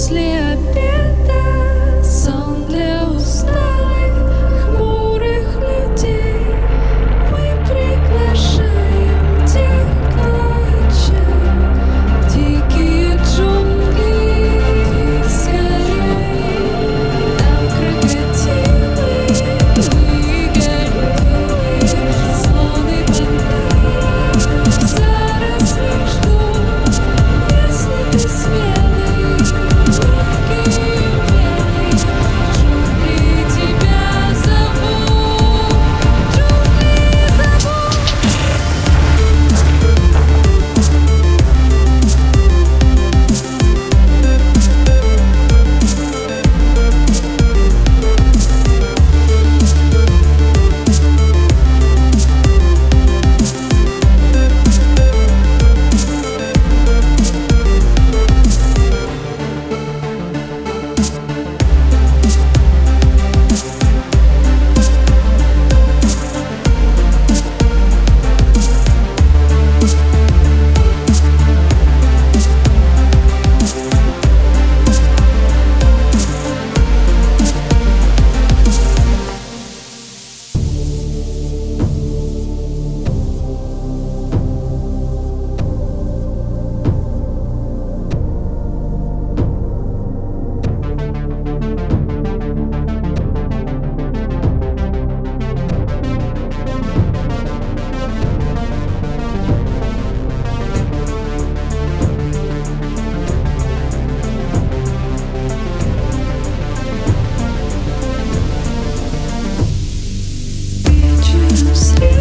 После обеда сон для усталых, хмурых людей. Мы приглашаем тех, кто отчаян, в дикие джунгли скорей. Там крокодилы и гориллы, слон и пантера в зарослях ждут. Если ты смелый, ловкий и умелый, джунгли тебя зовут, джунгли зовут. Вечером среди